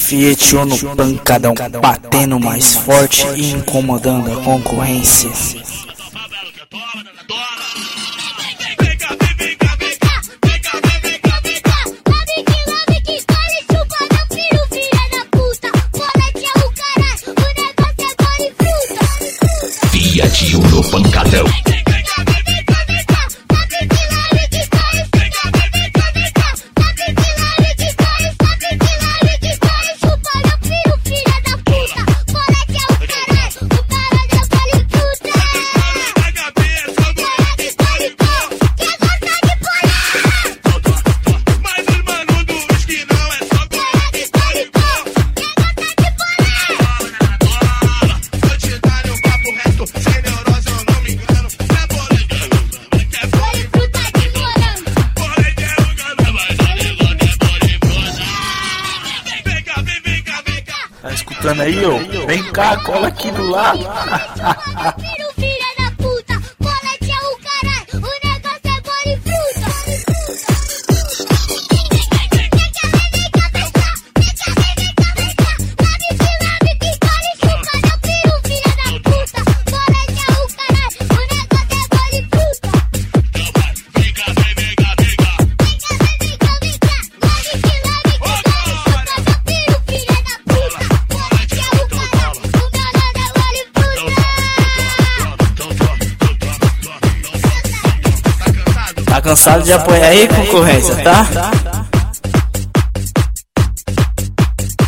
Fiat Uno pancadão, batendo mais forte e incomodando a concorrência. Fiat Uno pancadão. Tá escutando aí, ô? Vem cá, cola aqui do lado. Filha da puta, colete é o caralho, o negócio é bola e fruta. Tá cansado de apoiar aí, concorrência, tá?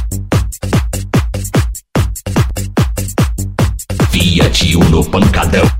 Fiat Uno pancadão.